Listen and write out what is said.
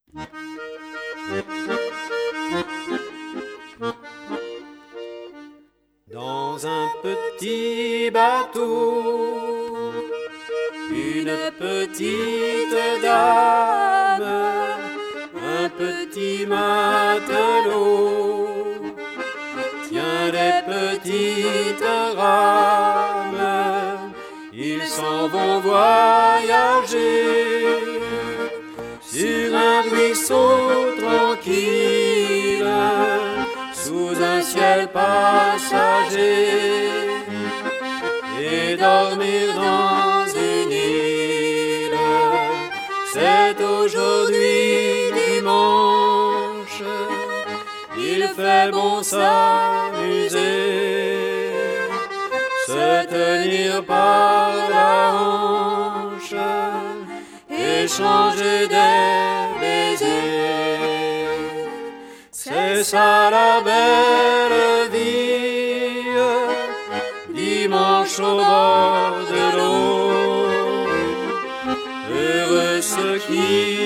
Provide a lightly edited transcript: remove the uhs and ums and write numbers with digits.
Dans un petit bateau, une petite dame, un petit matelot, tient des petites rames, ils s'en vont voyager sur un ruisseau tranquille, sous un ciel passager, et dormir dans une île. C'est aujourd'hui dimanche, il fait bon s'amuser, se tenir par la hanche, échanger des baisers. C'est ça la belle vie, dimanche au bord de l'eau. Heureux ceux qui